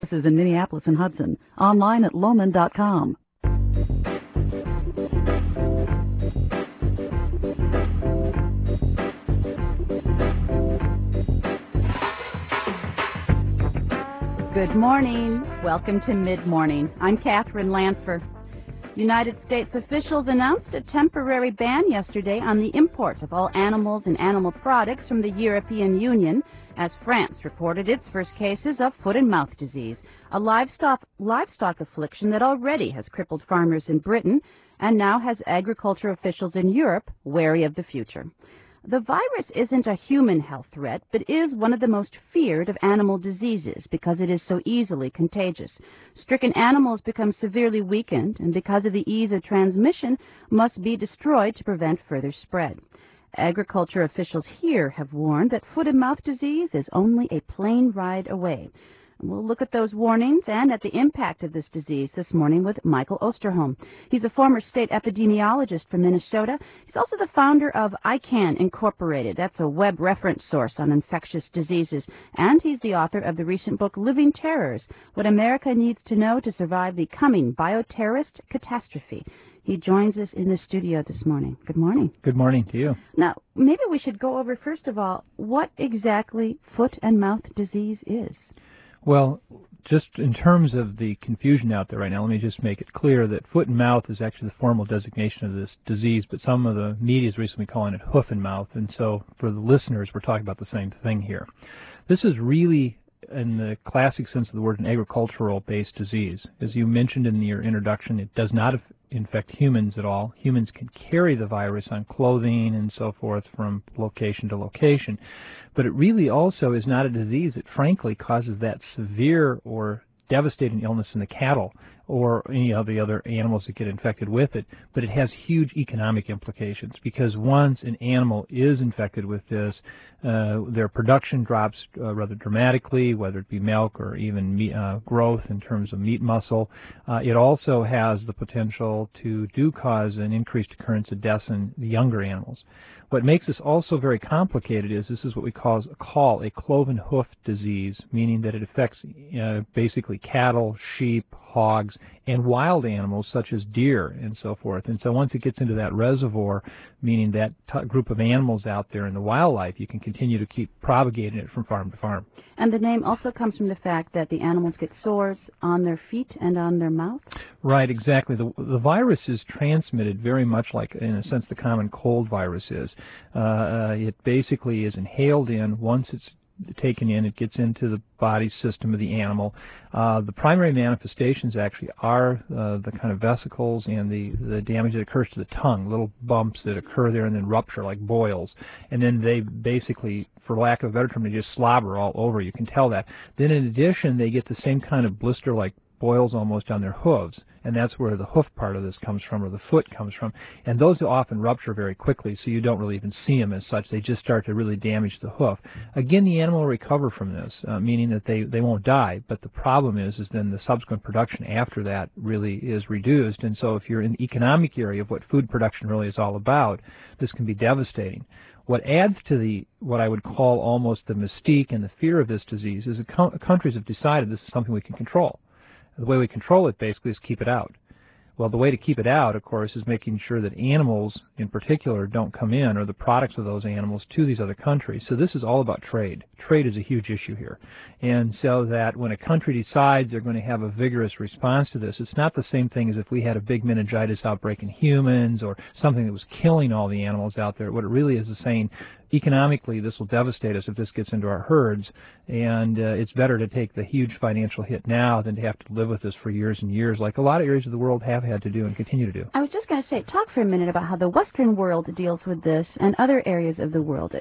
This is in Minneapolis and Hudson. Online at Lohman.com. Good morning. Welcome to Mid-Morning. I'm Catherine Lanfer. United States officials announced a temporary ban yesterday on the import of all animals and animal products from the European Union as France reported its first cases of foot and mouth disease, a livestock affliction that already has crippled farmers in Britain and now has agriculture officials in Europe wary of the future. The virus isn't a human health threat, but is one of the most feared of animal diseases because it is so easily contagious. Stricken animals become severely weakened, and because of the ease of transmission, must be destroyed to prevent further spread. Agriculture officials here have warned that foot and mouth disease is only a plane ride away. We'll look at those warnings and at the impact of this disease this morning with Michael Osterholm. He's a former state epidemiologist from Minnesota. He's also the founder of ICAN Incorporated. That's a web reference source on infectious diseases. And he's the author of the recent book, Living Terrors, What America Needs to Know to Survive the Coming Bioterrorist Catastrophe. He joins us in the studio this morning. Good morning. Good morning to you. Now, maybe we should go over, first of all, what exactly foot and mouth disease is. Well, just in terms of the confusion out there right now, let me just make it clear that foot and mouth is actually the formal designation of this disease, but some of the media is recently calling it hoof and mouth, and so for the listeners, we're talking about the same thing here. This is really, in the classic sense of the word, an agricultural-based disease. As you mentioned in your introduction, it does not infect humans at all. Humans can carry the virus on clothing and so forth from location to location. But it really also is not a disease that frankly causes that severe or devastating illness in the cattle or any of the other animals that get infected with it, but it has huge economic implications because once an animal is infected with this, their production drops rather dramatically, whether it be milk or even meat, growth in terms of meat muscle. It also has the potential to cause an increased occurrence of deaths in the younger animals. What makes this also very complicated is this is what we call a cloven hoof disease, meaning that it affects basically cattle, sheep, hogs, and wild animals such as deer and so forth. And so once it gets into that reservoir, meaning that group of animals out there in the wildlife, you can continue to keep propagating it from farm to farm. And the name also comes from the fact that the animals get sores on their feet and on their mouth? Right, exactly. The virus is transmitted very much like, in a sense, the common cold virus is. It basically is inhaled in. Once it's taken in, it gets into the body system of the animal. The primary manifestations actually are the kind of vesicles and the damage that occurs to the tongue, little bumps that occur there and then rupture like boils. And then they basically, for lack of a better term, they just slobber all over. You can tell that. Then in addition, they get the same kind of blister-like boils almost on their hooves, and that's where the hoof part of this comes from, or the foot comes from. And those often rupture very quickly, so you don't really even see them as such. They just start to really damage the hoof. Again, the animal will recover from this, meaning that they won't die, but the problem is then the subsequent production after that really is reduced. And so if you're in the economic area of what food production really is all about, this can be devastating. What adds to what I would call almost the mystique and the fear of this disease is that countries have decided this is something we can control. The way we control it, basically, is keep it out. Well, the way to keep it out, of course, is making sure that animals, in particular, don't come in, or the products of those animals, to these other countries. So this is all about trade. Trade is a huge issue here. And so that when a country decides they're going to have a vigorous response to this, it's not the same thing as if we had a big meningitis outbreak in humans or something that was killing all the animals out there. What it really is saying, economically, this will devastate us if this gets into our herds, and it's better to take the huge financial hit now than to have to live with this for years and years, like a lot of areas of the world have had to do and continue to do. I was just going to say, talk for a minute about how the Western world deals with this and other areas of the world.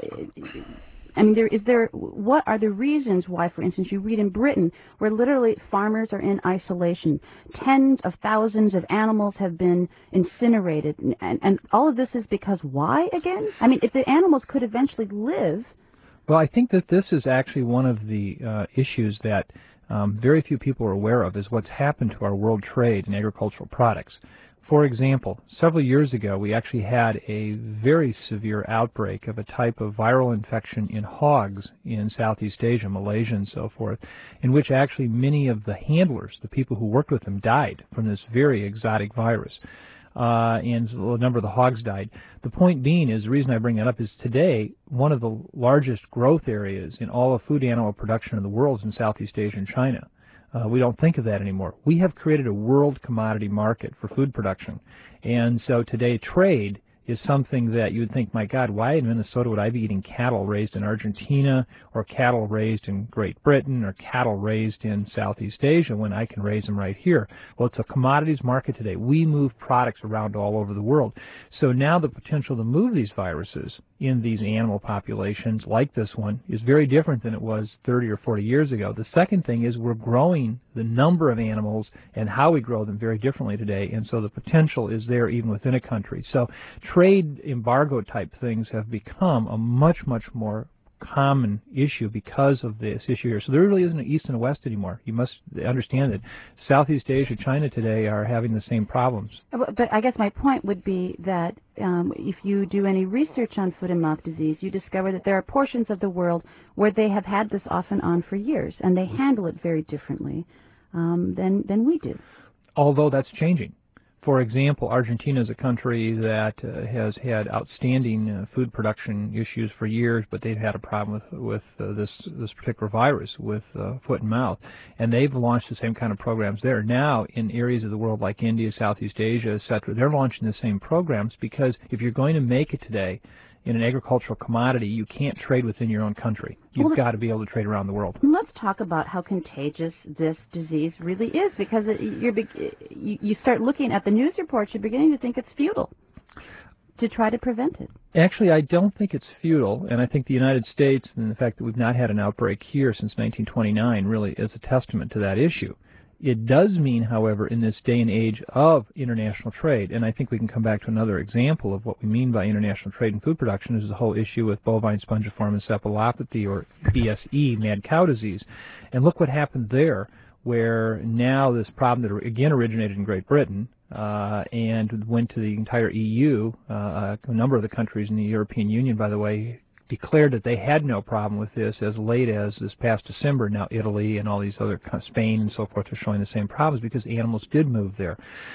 I mean, what are the reasons why, for instance, you read in Britain, where literally farmers are in isolation, tens of thousands of animals have been incinerated, and all of this is because why again? I mean, if the animals could eventually live. Well, I think that this is actually one of the issues that very few people are aware of, is what's happened to our world trade in agricultural products. For example, several years ago we actually had a very severe outbreak of a type of viral infection in hogs in Southeast Asia, Malaysia and so forth, in which actually many of the handlers, the people who worked with them, died from this very exotic virus. And a number of the hogs died. The point being is, the reason I bring that up is today, one of the largest growth areas in all of food animal production in the world is in Southeast Asia and China. We don't think of that anymore. We have created a world commodity market for food production. And so today trade is something that you would think, my God, why in Minnesota would I be eating cattle raised in Argentina or cattle raised in Great Britain or cattle raised in Southeast Asia when I can raise them right here? Well, it's a commodities market today. We move products around all over the world. So now the potential to move these viruses in these animal populations like this one is very different than it was 30 or 40 years ago. The second thing is we're growing the number of animals and how we grow them very differently today, and so the potential is there even within a country. So trade embargo type things have become a much, much more common issue because of this issue here. So there really isn't an East and a West anymore. You must understand that Southeast Asia, China today are having the same problems. But I guess my point would be that if you do any research on foot and mouth disease, you discover that there are portions of the world where they have had this off and on for years, and they handle it very differently than we do. Although that's changing. For example, Argentina is a country that has had outstanding food production issues for years, but they've had a problem with this particular virus, with foot and mouth, and they've launched the same kind of programs there. Now, in areas of the world like India, Southeast Asia, etc., they're launching the same programs because if you're going to make it today in an agricultural commodity, you can't trade within your own country. You've got to be able to trade around the world. Let's talk about how contagious this disease really is, because you start looking at the news reports, you're beginning to think it's futile to try to prevent it. Actually, I don't think it's futile, and I think the United States and the fact that we've not had an outbreak here since 1929 really is a testament to that issue. It does mean, however, in this day and age of international trade, and I think we can come back to another example of what we mean by international trade in food production, is the whole issue with bovine spongiform encephalopathy, or BSE, mad cow disease. And look what happened there, where now this problem that again originated in Great Britain and went to the entire EU, a number of the countries in the European Union, by the way, declared that they had no problem with this as late as this past December. Now Italy and all these other, Spain and so forth, are showing the same problems because animals did move there.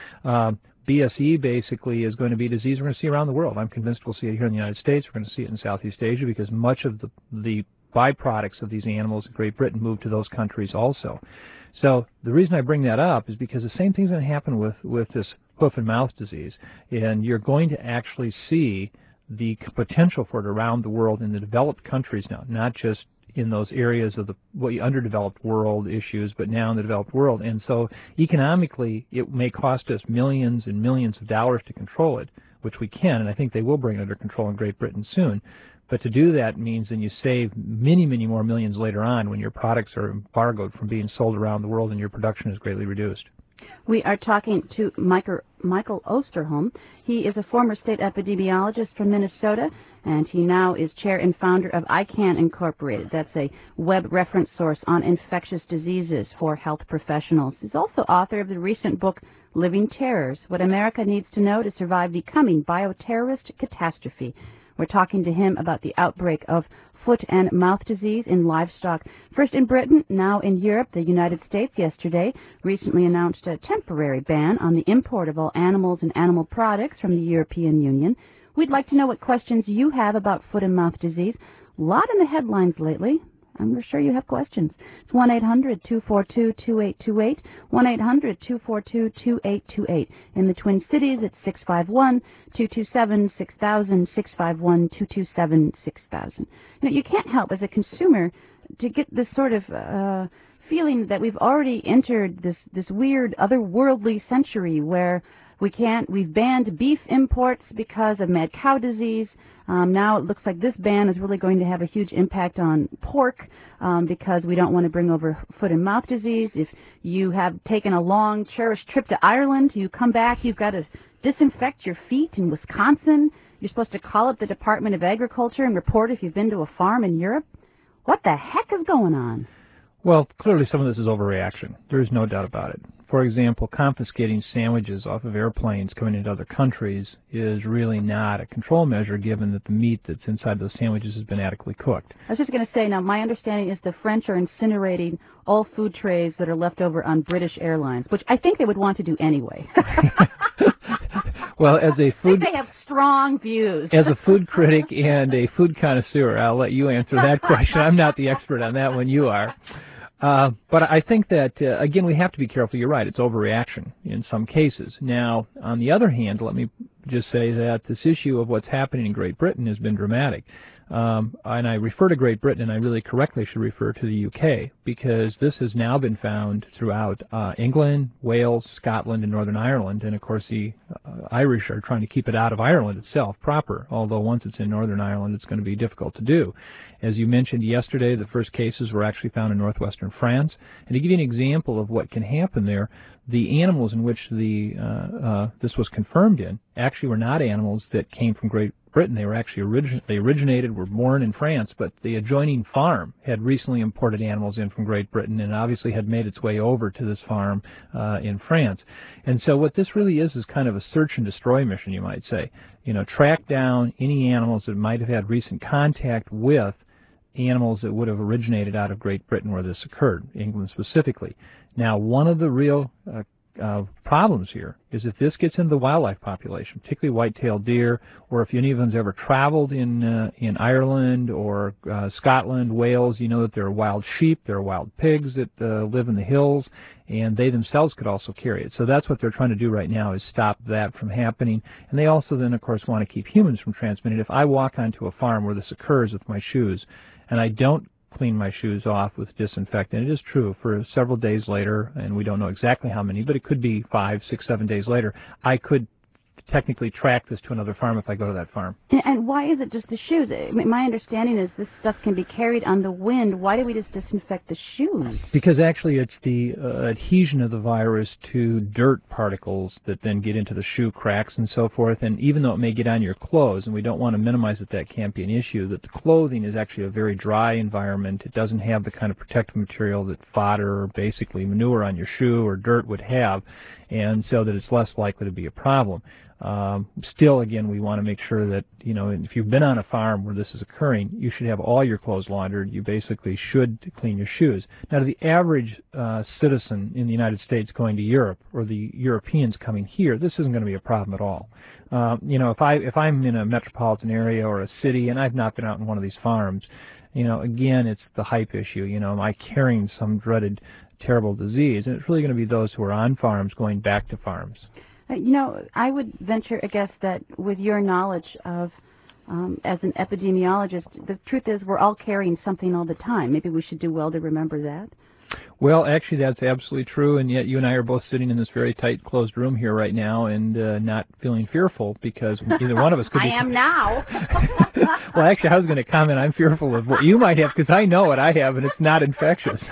BSE basically is going to be a disease we're going to see around the world. I'm convinced we'll see it here in the United States. We're going to see it in Southeast Asia because much of the byproducts of these animals in Great Britain moved to those countries also. So the reason I bring that up is because the same thing's going to happen with this hoof and mouth disease, and you're going to actually see the potential for it around the world in the developed countries now, not just in those areas of the underdeveloped world issues, but now in the developed world. And so economically, it may cost us millions and millions of dollars to control it, which we can, and I think they will bring it under control in Great Britain soon. But to do that means then you save many, many more millions later on when your products are embargoed from being sold around the world and your production is greatly reduced. We are talking to Michael Osterholm. He is a former state epidemiologist from Minnesota, and he now is chair and founder of ICANN Incorporated. That's a web reference source on infectious diseases for health professionals. He's also author of the recent book, Living Terrors, What America Needs to Know to Survive the Coming Bioterrorist Catastrophe. We're talking to him about the outbreak of foot and mouth disease in livestock. First in Britain, now in Europe. The United States yesterday recently announced a temporary ban on the import of all animals and animal products from the European Union. We'd like to know what questions you have about foot and mouth disease. A lot in the headlines lately. I'm sure you have questions. It's 1-800-242-2828, 1-800-242-2828. In the Twin Cities, it's 651-227-6000, 651-227-6000. You know, you can't help as a consumer to get this sort of feeling that we've already entered this weird otherworldly century where we've banned beef imports because of mad cow disease. Now it looks like this ban is really going to have a huge impact on pork because we don't want to bring over foot and mouth disease. If you have taken a long, cherished trip to Ireland, you come back, you've got to disinfect your feet in Wisconsin. You're supposed to call up the Department of Agriculture and report if you've been to a farm in Europe. What the heck is going on? Well, clearly some of this is overreaction. There is no doubt about it. for example, confiscating sandwiches off of airplanes coming into other countries is really not a control measure, given that the meat that's inside those sandwiches has been adequately cooked. I was just going to say, now, my understanding is the French are incinerating all food trays that are left over on British Airlines, which I think they would want to do anyway. Well, as a food, they have strong views. As a food critic and a food connoisseur, I'll let you answer that question. I'm not the expert on that one. You are. But I think that, again, we have to be careful. You're right. It's overreaction in some cases. Now, on the other hand, let me just say that this issue of what's happening in Great Britain has been dramatic. And I refer to Great Britain, and I really correctly should refer to the UK, because this has now been found throughout England, Wales, Scotland, and Northern Ireland. And, of course, the Irish are trying to keep it out of Ireland itself proper, although once it's in Northern Ireland, it's going to be difficult to do. As you mentioned yesterday, the first cases were actually found in northwestern France. And to give you an example of what can happen there, the animals in which this was confirmed in actually were not animals that came from Great Britain. They were actually they were born in France, but the adjoining farm had recently imported animals in from Great Britain and obviously had made its way over to this farm in France. And so what this really is kind of a search and destroy mission, you might say. You know, track down any animals that might have had recent contact with animals that would have originated out of Great Britain where this occurred, England specifically. Now, one of the real problems here is if this gets into the wildlife population, particularly white-tailed deer, or if anyone's ever traveled in Ireland or Scotland, Wales, you know that there are wild sheep, there are wild pigs that live in the hills, and they themselves could also carry it. So that's what they're trying to do right now, is stop that from happening. And they also then, of course, want to keep humans from transmitting. If I walk onto a farm where this occurs with my shoes, and I don't clean my shoes off with disinfectant, it is true, for several days later, and we don't know exactly how many, but it could be 5, 6, 7 days later, I could technically track this to another farm if I go to that farm. And why is it just the shoes? I mean, my understanding is this stuff can be carried on the wind. Why do we just disinfect the shoes? Because actually it's the adhesion of the virus to dirt particles that then get into the shoe cracks and so forth. And even though it may get on your clothes, and we don't want to minimize that can't be an issue, that the clothing is actually a very dry environment. It doesn't have the kind of protective material that fodder or basically manure on your shoe or dirt would have, and so that it's less likely to be a problem. Still, again, we want to make sure that, you know, if you've been on a farm where this is occurring, you should have all your clothes laundered. You basically should clean your shoes. Now, to the average citizen in the United States going to Europe, or the Europeans coming here, this isn't going to be a problem at all. You know, if I'm in a metropolitan area or a city and I've not been out in one of these farms, you know, again, it's the hype issue. You know, am I carrying some dreaded, terrible disease? And it's really going to be those who are on farms going back to farms. You know, I would venture a guess that with your knowledge of, as an epidemiologist, the truth is we're all carrying something all the time. Maybe we should do well to remember that. Well, actually, that's absolutely true, and yet you and I are both sitting in this very tight, closed room here right now and not feeling fearful because either one of us could be... I am now. Well, actually, I was going to comment, I'm fearful of what you might have because I know what I have, and it's not infectious.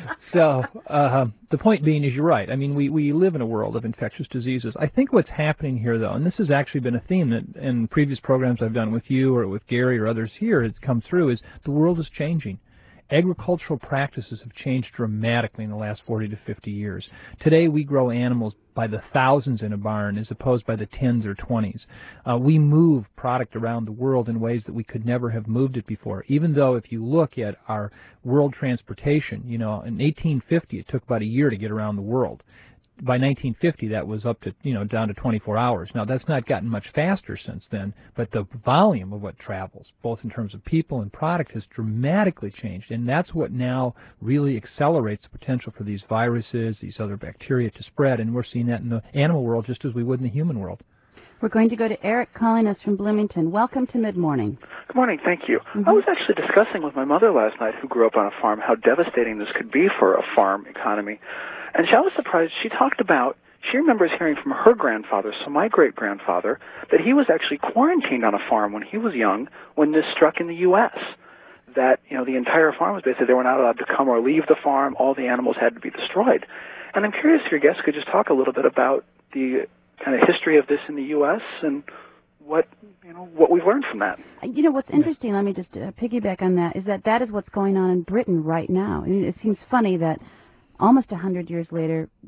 So the point being is you're right. I mean, we live in a world of infectious diseases. I think what's happening here, though, and this has actually been a theme that in previous programs I've done with you or with Gary or others here has come through, is the world is changing. Agricultural practices have changed dramatically in the last 40 to 50 years. Today we grow animals by the thousands in a barn as opposed by the tens or 20s. We move product around the world in ways that we could never have moved it before. Even though if you look at our world transportation, you know, in 1850 it took about a year to get around the world. By 1950, that was up to, you know, down to 24 hours. Now, that's not gotten much faster since then, but the volume of what travels, both in terms of people and product, has dramatically changed, and that's what now really accelerates the potential for these viruses, these other bacteria to spread, and we're seeing that in the animal world just as we would in the human world. We're going to go to Eric calling us from Bloomington. Welcome to Mid-Morning. Good morning. Thank you. I was actually discussing with my mother last night, who grew up on a farm, how devastating this could be for a farm economy. And I was surprised. She talked about, she remembers hearing from her grandfather, so my great-grandfather, that he was actually quarantined on a farm when he was young when this struck in the U.S., that, you know, the entire farm was basically, they were not allowed to come or leave the farm. All the animals had to be destroyed. And I'm curious if your guests could just talk a little bit about the kind of history of this in the U.S. and what we've learned from that. You know, what's interesting, let me just piggyback on that, is that is what's going on in Britain right now. I mean, it seems funny that almost 100 years later, we're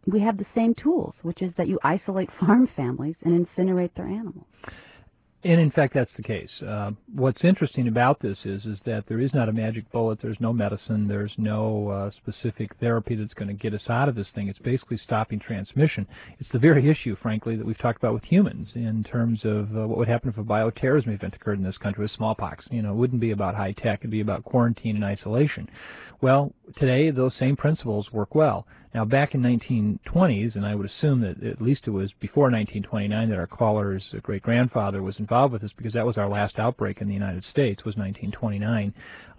we have the same tools, which is that you isolate farm families and incinerate their animals. And in fact, that's the case. What's interesting about this is that there is not a magic bullet. There's no medicine. There's no specific therapy that's going to get us out of this thing. It's basically stopping transmission. It's the very issue, frankly, that we've talked about with humans in terms of what would happen if a bioterrorism event occurred in this country with smallpox. You know, it wouldn't be about high tech. It'd be about quarantine and isolation. Well, today those same principles work well. Now, back in 1920s, and I would assume that at least it was before 1929 that our caller's great-grandfather was involved with this, because that was our last outbreak in the United States, was 1929.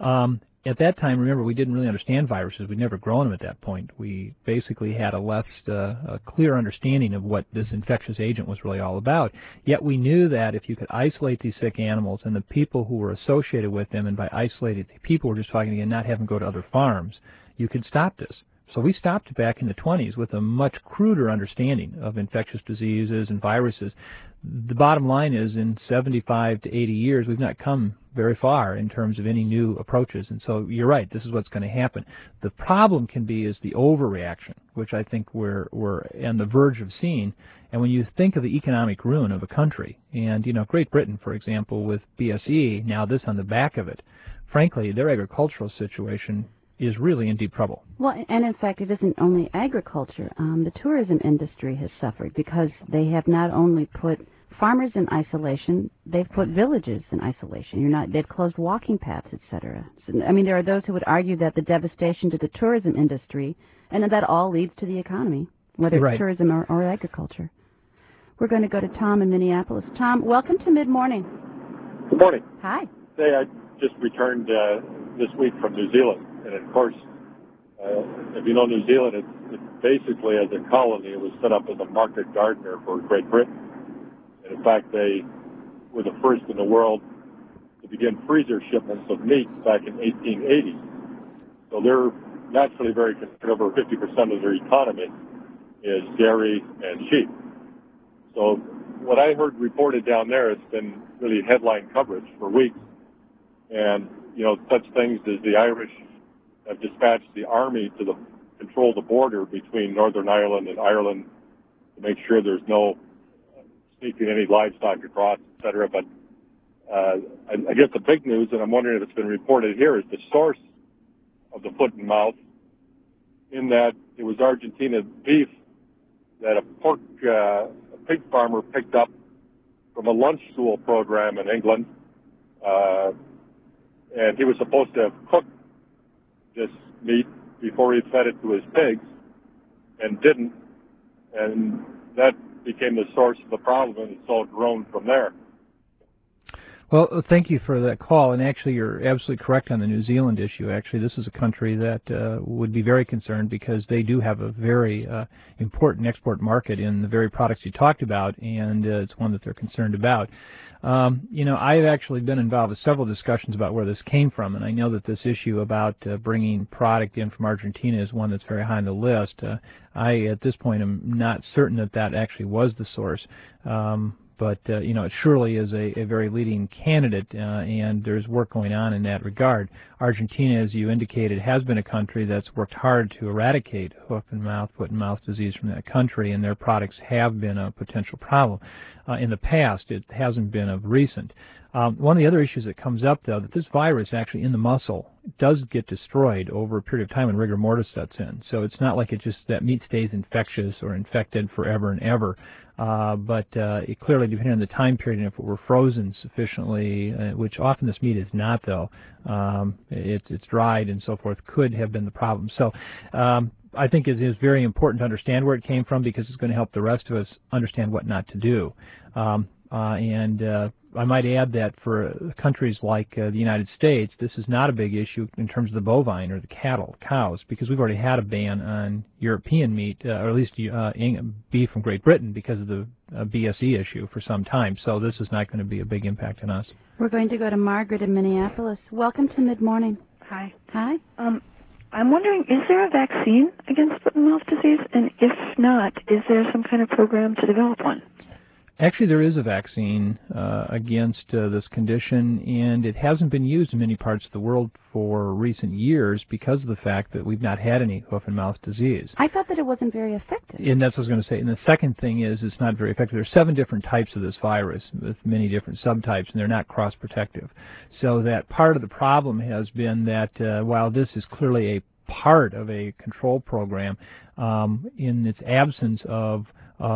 At that time, remember, we didn't really understand viruses. We'd never grown them at that point. We basically had a less clear understanding of what this infectious agent was really all about. Yet we knew that if you could isolate these sick animals and the people who were associated with them, and by isolating the people, we're just talking again, not have them go to other farms, you could stop this. So we stopped it back in the 20s with a much cruder understanding of infectious diseases and viruses. The bottom line is, in 75 to 80 years, we've not come very far in terms of any new approaches. And so you're right, this is what's going to happen. The problem can be is the overreaction, which I think we're on the verge of seeing. And when you think of the economic ruin of a country, and, you know, Great Britain, for example, with BSE, now this on the back of it, frankly, their agricultural situation is really in deep trouble. Well, and in fact, it isn't only agriculture. The tourism industry has suffered because they have not only put farmers in isolation, they've put villages in isolation. They've closed walking paths, etc. So, I mean, there are those who would argue that the devastation to the tourism industry, and that all leads to the economy, whether it's tourism or agriculture. We're going to go to Tom in Minneapolis. Tom, welcome to Mid-Morning. Good morning. Hi. Hey, I just returned this week from New Zealand. And of course, if you know New Zealand, it basically, as a colony, it was set up as a market gardener for Great Britain. And in fact, they were the first in the world to begin freezer shipments of meat back in 1880. So they're naturally very concerned. Over 50% of their economy is dairy and sheep. So what I heard reported down there, it's been really headline coverage for weeks. And, you know, such things as the Irish have dispatched the army to control the border between Northern Ireland and Ireland to make sure there's no sneaking any livestock across, et cetera. But I guess the big news, and I'm wondering if it's been reported here, is the source of the foot and mouth, in that it was Argentina beef that a pig farmer picked up from a lunch school program in England, and he was supposed to have cooked this meat before he fed it to his pigs, and didn't, and that became the source of the problem, and it's all grown from there. Well, thank you for that call, and actually you're absolutely correct on the New Zealand issue. Actually, this is a country that would be very concerned, because they do have a very important export market in the very products you talked about, and it's one that they're concerned about. You know, I've actually been involved with several discussions about where this came from, and I know that this issue about bringing product in from Argentina is one that's very high on the list. I, at this point, am not certain that that actually was the source. But, you know, it surely is a very leading candidate, and there's work going on in that regard. Argentina, as you indicated, has been a country that's worked hard to eradicate foot and mouth disease from that country, and their products have been a potential problem. In the past, it hasn't been of recent. One of the other issues that comes up, though, that this virus actually in the muscle does get destroyed over a period of time when rigor mortis sets in. So it's not like that meat stays infectious or infected forever and ever. But it clearly, depending on the time period, and if it were frozen sufficiently, which often this meat is not, though, it's dried and so forth, could have been the problem. So I think it is very important to understand where it came from, because it's going to help the rest of us understand what not to do. And I might add that for countries like the United States, this is not a big issue in terms of the bovine or the cows, because we've already had a ban on European meat, or at least beef from Great Britain, because of the BSE issue for some time. So this is not going to be a big impact on us. We're going to go to Margaret in Minneapolis. Welcome to Mid-Morning. Hi. Hi. I'm wondering, is there a vaccine against foot and mouth disease? And if not, is there some kind of program to develop one? Actually, there is a vaccine against this condition, and it hasn't been used in many parts of the world for recent years because of the fact that we've not had any hoof and mouth disease. I thought that it wasn't very effective. And that's what I was going to say. And the second thing is it's not very effective. There are 7 different types of this virus with many different subtypes, and they're not cross-protective. So that part of the problem has been that while this is clearly a part of a control program, in its absence of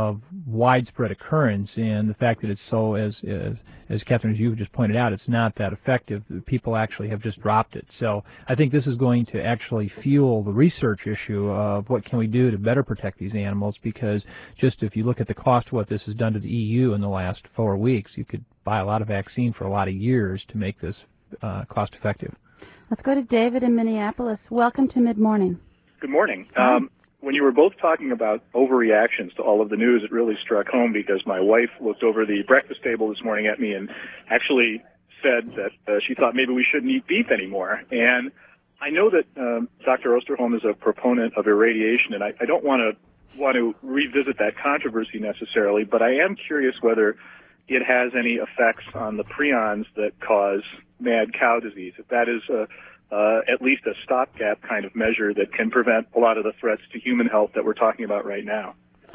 widespread occurrence, and the fact that it's so, as Catherine, as you just pointed out, it's not that effective. People actually have just dropped it. So I think this is going to actually fuel the research issue of what can we do to better protect these animals, because just if you look at the cost of what this has done to the EU in the last 4 weeks, you could buy a lot of vaccine for a lot of years to make this cost effective. Let's go to David in Minneapolis. Welcome to Mid-Morning. Good morning. When you were both talking about overreactions to all of the news, it really struck home because my wife looked over the breakfast table this morning at me and actually said that she thought maybe we shouldn't eat beef anymore. And I know that Dr. Osterholm is a proponent of irradiation, and I don't want to revisit that controversy necessarily, but I am curious whether it has any effects on the prions that cause mad cow disease, if that is at least a stopgap kind of measure that can prevent a lot of the threats to human health that we're talking about right now.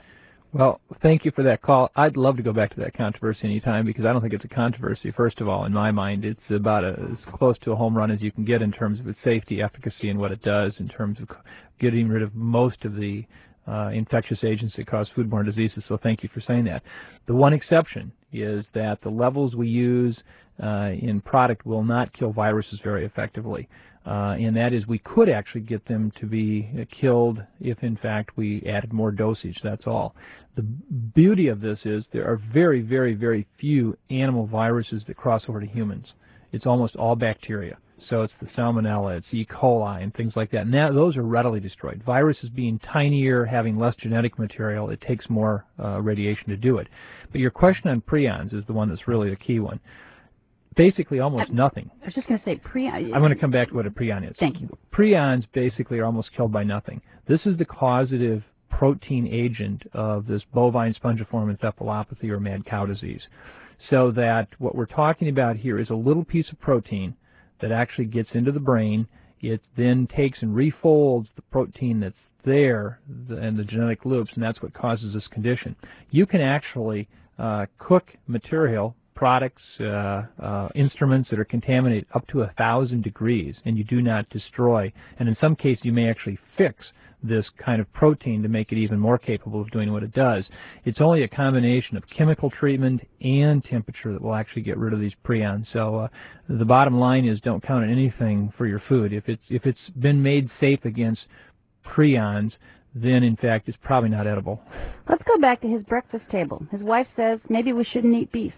Well, thank you for that call. I'd love to go back to that controversy anytime, because I don't think it's a controversy. First of all, in my mind, it's about as close to a home run as you can get in terms of its safety, efficacy, and what it does in terms of getting rid of most of the infectious agents that cause foodborne diseases, so thank you for saying that. The one exception is that the levels we use in product will not kill viruses very effectively. And that is, we could actually get them to be killed if, in fact, we added more dosage, that's all. The beauty of this is there are very, very, very few animal viruses that cross over to humans. It's almost all bacteria. So it's the Salmonella, it's E. coli, and things like that. And those are readily destroyed. Viruses being tinier, having less genetic material, it takes more radiation to do it. But your question on prions is the one that's really the key one. Basically, almost nothing. I was just going to say prion. I'm going to come back to what a prion is. Thank you. Prions basically are almost killed by nothing. This is the causative protein agent of this bovine spongiform encephalopathy, or mad cow disease. So that what we're talking about here is a little piece of protein that actually gets into the brain. It then takes and refolds the protein that's there and the genetic loops, and that's what causes this condition. You can actually cook material, products, instruments that are contaminated up to 1,000 degrees, and you do not destroy. And in some cases, you may actually fix this kind of protein to make it even more capable of doing what it does. It's only a combination of chemical treatment and temperature that will actually get rid of these prions. So the bottom line is, don't count on anything for your food. If it's been made safe against prions, then in fact it's probably not edible. Let's go back to his breakfast table. His wife says maybe we shouldn't eat beef.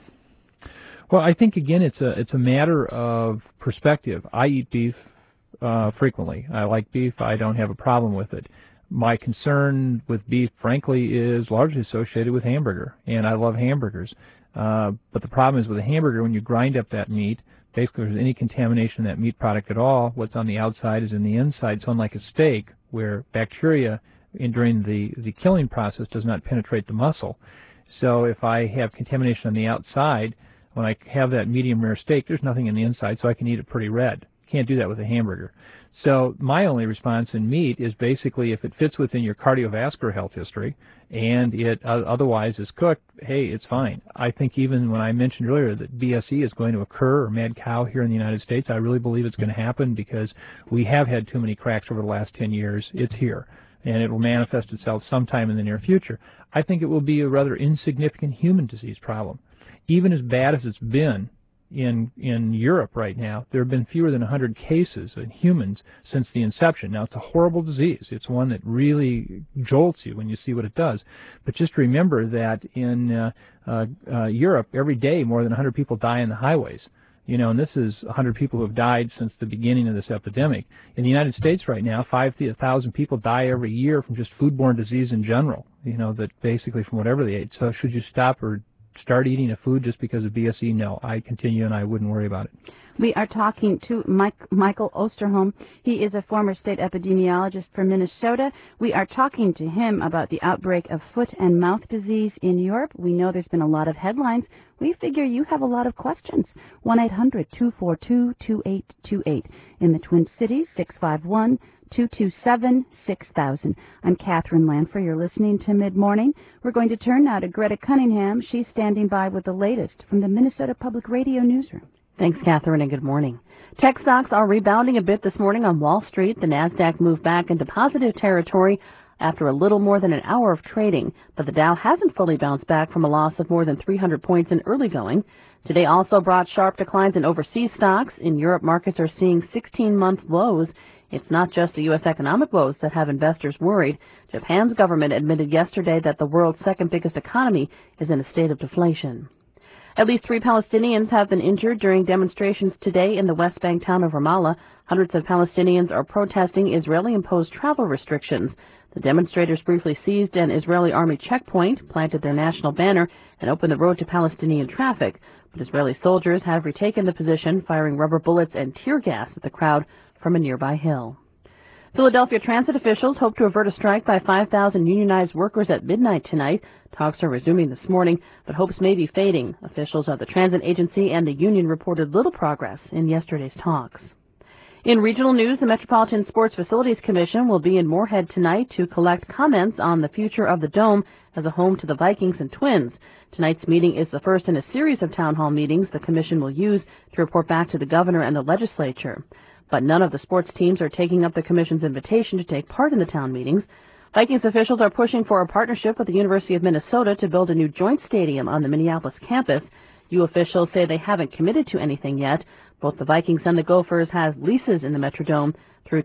Well, I think again it's a matter of perspective. I eat beef frequently. I like beef. I don't have a problem with it. My concern with beef, frankly, is largely associated with hamburger, and I love hamburgers. But the problem is with a hamburger, when you grind up that meat, basically if there's any contamination in that meat product at all, what's on the outside is in the inside. So unlike a steak, where bacteria during the killing process does not penetrate the muscle. So if I have contamination on the outside, when I have that medium rare steak, there's nothing in the inside, so I can eat it pretty red. Can't do that with a hamburger. So my only response in meat is basically, if it fits within your cardiovascular health history and it otherwise is cooked, hey, it's fine. I think even when I mentioned earlier that BSE is going to occur, or mad cow, here in the United States, I really believe it's going to happen because we have had too many cracks over the last 10 years. It's here, and it will manifest itself sometime in the near future. I think it will be a rather insignificant human disease problem. Even as bad as it's been in Europe right now, there have been fewer than 100 cases in humans since the inception. Now, it's a horrible disease. It's one that really jolts you when you see what it does. But just remember that in Europe, every day more than 100 people die on the highways. You know, and this is 100 people who have died since the beginning of this epidemic. In the United States right now, 5,000 people die every year from just foodborne disease in general, you know, that basically from whatever they ate. So should you stop or start eating a food just because of BSE? No, I continue and I wouldn't worry about it. We are talking to Michael Osterholm. He is a former state epidemiologist for Minnesota. We are talking to him about the outbreak of foot and mouth disease in Europe. We know there's been a lot of headlines. We figure you have a lot of questions. 1-800-242-2828. In the Twin Cities, 651-227-6000. I'm Catherine Lanfer. You're listening to Mid-Morning. We're going to turn now to Greta Cunningham. She's standing by with the latest from the Minnesota Public Radio newsroom. Thanks, Catherine, and good morning. Tech stocks are rebounding a bit this morning on Wall Street. The Nasdaq moved back into positive territory after a little more than an hour of trading, but the Dow hasn't fully bounced back from a loss of more than 300 points in early going. Today also brought sharp declines in overseas stocks. In Europe, markets are seeing 16-month lows. It's not just the U.S. economic woes that have investors worried. Japan's government admitted yesterday that the world's second biggest economy is in a state of deflation. At least 3 Palestinians have been injured during demonstrations today in the West Bank town of Ramallah. Hundreds of Palestinians are protesting Israeli-imposed travel restrictions. The demonstrators briefly seized an Israeli army checkpoint, planted their national banner, and opened the road to Palestinian traffic. But Israeli soldiers have retaken the position, firing rubber bullets and tear gas at the crowd from a nearby hill. Philadelphia transit officials hope to avert a strike by 5,000 unionized workers at midnight tonight. Talks are resuming this morning, but hopes may be fading. Officials of the transit agency and the union reported little progress in yesterday's talks. In regional news, the Metropolitan Sports Facilities Commission will be in Moorhead tonight to collect comments on the future of the Dome as a home to the Vikings and Twins. Tonight's meeting is the first in a series of town hall meetings the commission will use to report back to the governor and the legislature. But none of the sports teams are taking up the commission's invitation to take part in the town meetings. Vikings officials are pushing for a partnership with the University of Minnesota to build a new joint stadium on the Minneapolis campus. U officials say they haven't committed to anything yet. Both the Vikings and the Gophers have leases in the Metrodome through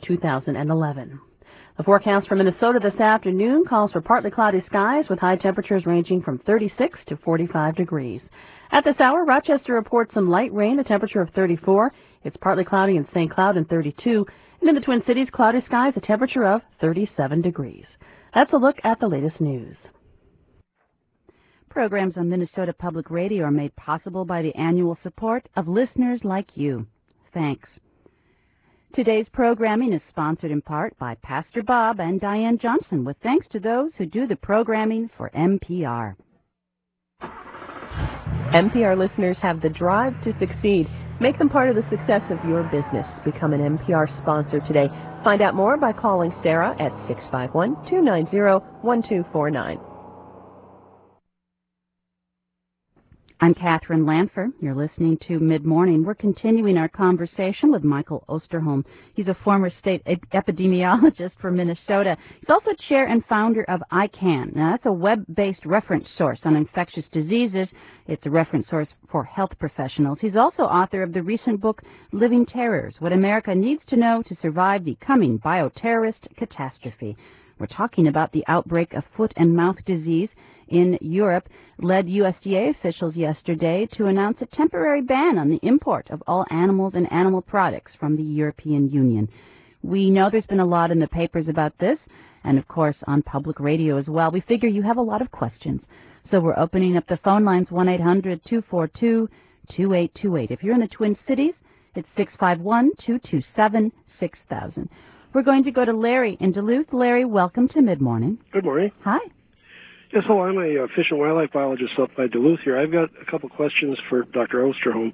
2011. The forecast for Minnesota this afternoon calls for partly cloudy skies with high temperatures ranging from 36 to 45 degrees. At this hour, Rochester reports some light rain, a temperature of 34. It's partly cloudy in St. Cloud and 32. And in the Twin Cities, cloudy skies, a temperature of 37 degrees. That's a look at the latest news. Programs on Minnesota Public Radio are made possible by the annual support of listeners like you. Thanks. Today's programming is sponsored in part by Pastor Bob and Diane Johnson, with thanks to those who do the programming for NPR. NPR listeners have the drive to succeed. Make them part of the success of your business. Become an NPR sponsor today. Find out more by calling Sarah at 651-290-1249. I'm Catherine Lanfer. You're listening to Mid-Morning. We're continuing our conversation with Michael Osterholm. He's a former state epidemiologist for Minnesota. He's also chair and founder of ICAN. Now, that's a web-based reference source on infectious diseases. It's a reference source for health professionals. He's also author of the recent book, Living Terrors, What America Needs to Know to Survive the Coming Bioterrorist Catastrophe. We're talking about the outbreak of foot and mouth disease in Europe led USDA officials yesterday to announce a temporary ban on the import of all animals and animal products from the European Union. We know there's been a lot in the papers about this, and of course on public radio as well. We figure you have a lot of questions. So we're opening up the phone lines 1-800-242-2828. If you're in the Twin Cities, it's 651-227-6000. We're going to go to Larry in Duluth. Larry, welcome to Mid-Morning. Good morning. Hi. Yes, hello. I'm a fish and wildlife biologist up by Duluth here. I've got a couple questions for Dr. Osterholm.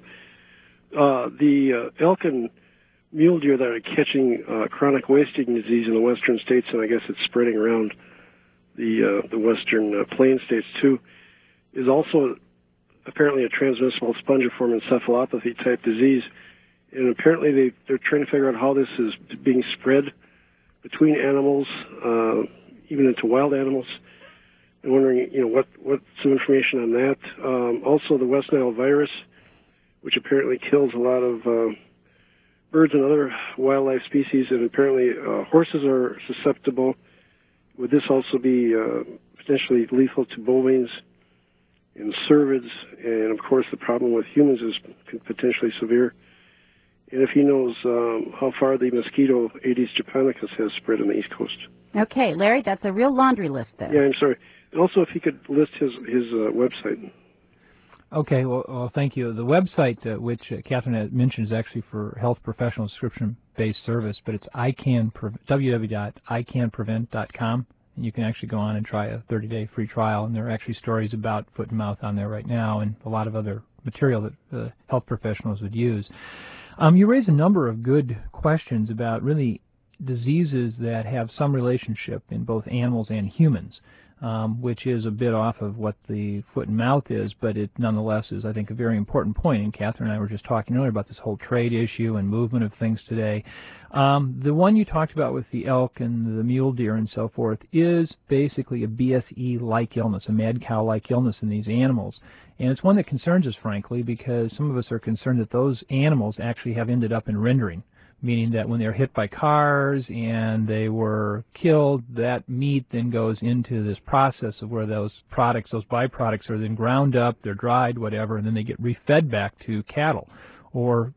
The elk and mule deer that are catching chronic wasting disease in the western states, and I guess it's spreading around the western plain states too, is also apparently a transmissible spongiform encephalopathy type disease. And apparently they're trying to figure out how this is being spread between animals, even into wild animals. I'm wondering, what's some information on that. Also, the West Nile virus, which apparently kills a lot of birds and other wildlife species, and apparently horses are susceptible. Would this also be potentially lethal to bovines and cervids? And, of course, the problem with humans is potentially severe. And if he knows how far the mosquito Aedes japonicus has spread on the East Coast. Okay, Larry, that's a real laundry list there. Yeah, I'm sorry. And also, if he could list his website. Okay, well, thank you. The website which Catherine had mentioned is actually for health professional subscription-based service, but it's www.icanprevent.com, and you can actually go on and try a 30-day free trial, and there are actually stories about foot and mouth on there right now and a lot of other material that health professionals would use. You raise a number of good questions about really diseases that have some relationship in both animals and humans. Which is a bit off of what the foot and mouth is, but it nonetheless is, I think, a very important point. And Catherine and I were just talking earlier about this whole trade issue and movement of things today. The one you talked about with the elk and the mule deer and so forth is basically a BSE-like illness, a mad cow-like illness in these animals. And it's one that concerns us, frankly, because some of us are concerned that those animals actually have ended up in rendering, meaning that when they're hit by cars and they were killed, that meat then goes into this process of where those products, those byproducts, are then ground up, they're dried, whatever, and then they get refed back to cattle or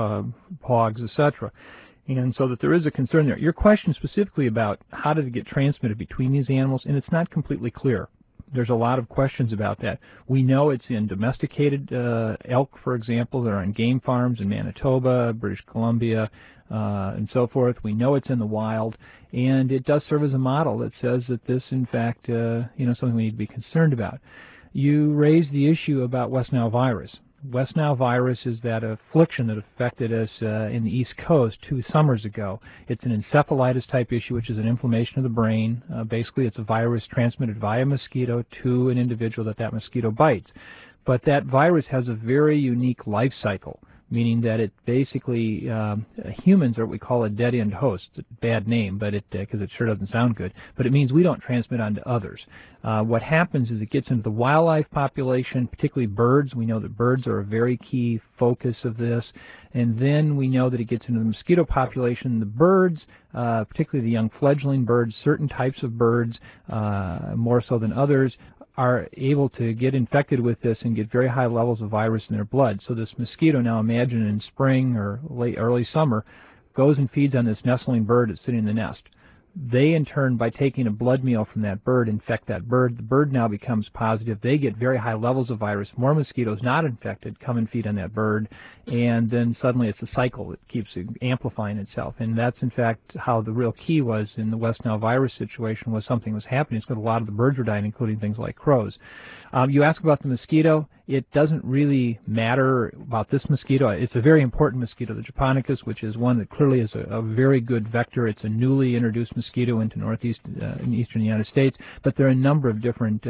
hogs, etc. And so that there is a concern there. Your question specifically about how did it get transmitted between these animals, and it's not completely clear. There's a lot of questions about that. We know it's in domesticated elk, for example, that are on game farms in Manitoba, British Columbia, and so forth. We know it's in the wild, and it does serve as a model that says that this, in fact, something we need to be concerned about. You raised the issue about West Nile virus. West Nile virus is that affliction that affected us in the East Coast 2 summers ago. It's an encephalitis type issue, which is an inflammation of the brain. Basically, it's a virus transmitted via mosquito to an individual that mosquito bites. But that virus has a very unique life cycle, meaning that it basically, humans are what we call a dead-end host. It's a bad name, but because it sure doesn't sound good. But it means we don't transmit on to others. What happens is it gets into the wildlife population, particularly birds. We know that birds are a very key focus of this. And then we know that it gets into the mosquito population. The birds, particularly the young fledgling birds, certain types of birds, more so than others, are able to get infected with this and get very high levels of virus in their blood. So this mosquito, now imagine in spring or early summer, goes and feeds on this nestling bird that's sitting in the nest. They, in turn, by taking a blood meal from that bird, infect that bird. The bird now becomes positive. They get very high levels of virus. More mosquitoes not infected come and feed on that bird, and then suddenly it's a cycle that keeps amplifying itself. And that's, in fact, how the real key was in the West Nile virus situation, was something was happening. It's because a lot of the birds were dying, including things like crows. You ask about the mosquito. It doesn't really matter about this mosquito. It's a very important mosquito, the Japonicus, which is one that clearly is a very good vector. It's a newly introduced mosquito into and eastern United States, but there are a number of different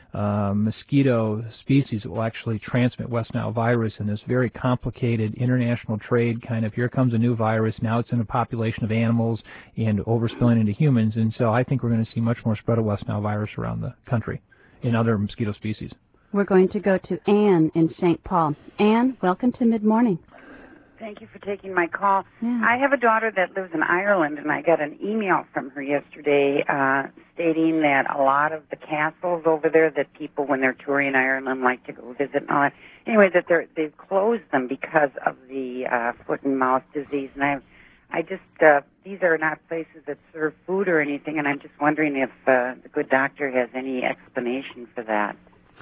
mosquito species that will actually transmit West Nile virus in this very complicated international trade kind of, here comes a new virus, now it's in a population of animals and overspilling into humans, and so I think we're going to see much more spread of West Nile virus around the country in other mosquito species. We're going to go to Anne in St. Paul. Anne, welcome to Mid-Morning. Thank you for taking my call. Yeah. I have a daughter that lives in Ireland, and I got an email from her yesterday stating that a lot of the castles over there that people, when they're touring Ireland, like to go visit and all that, anyway, that they've closed them because of the foot and mouth disease. And I just, these are not places that serve food or anything, and I'm just wondering if the good doctor has any explanation for that.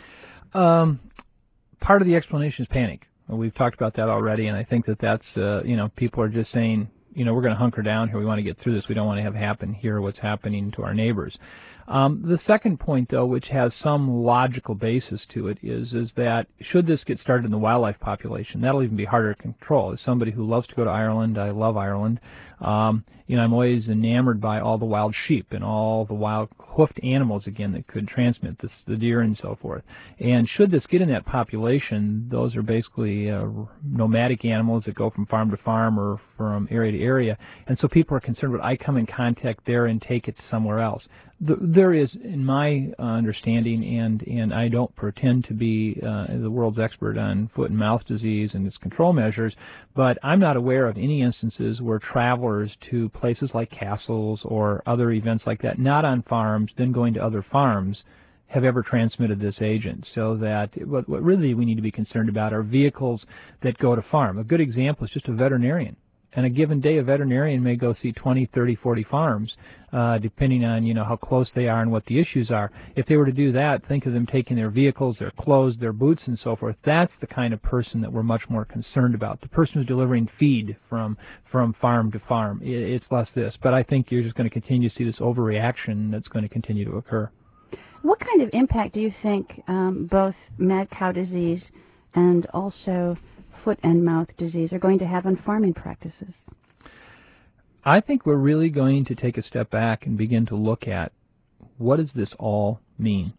Part of the explanation is panic. We've talked about that already, and I think that's, people are just saying, we're going to hunker down here. We want to get through this. We don't want to have happen here what's happening to our neighbors. The second point, though, which has some logical basis to it, is that should this get started in the wildlife population, that'll even be harder to control. As somebody who loves to go to Ireland, I love Ireland. I'm always enamored by all the wild sheep and all the wild hoofed animals, again, that could transmit this, the deer and so forth. And should this get in that population, those are basically nomadic animals that go from farm to farm or from area to area. And so people are concerned, would I come in contact there and take it somewhere else? There is, in my understanding, and I don't pretend to be the world's expert on foot and mouth disease and its control measures, but I'm not aware of any instances where travelers to places like castles or other events like that, not on farms, then going to other farms, have ever transmitted this agent. So that what really we need to be concerned about are vehicles that go to farm. A good example is just a veterinarian. And a given day, a veterinarian may go see 20, 30, 40 farms, depending on, how close they are and what the issues are. If they were to do that, think of them taking their vehicles, their clothes, their boots, and so forth. That's the kind of person that we're much more concerned about. The person who's delivering feed from farm to farm. It's less this. But I think you're just going to continue to see this overreaction that's going to continue to occur. What kind of impact do you think both mad cow disease and also foot and mouth disease are going to have on farming practices? I think we're really going to take a step back and begin to look at what does this all mean.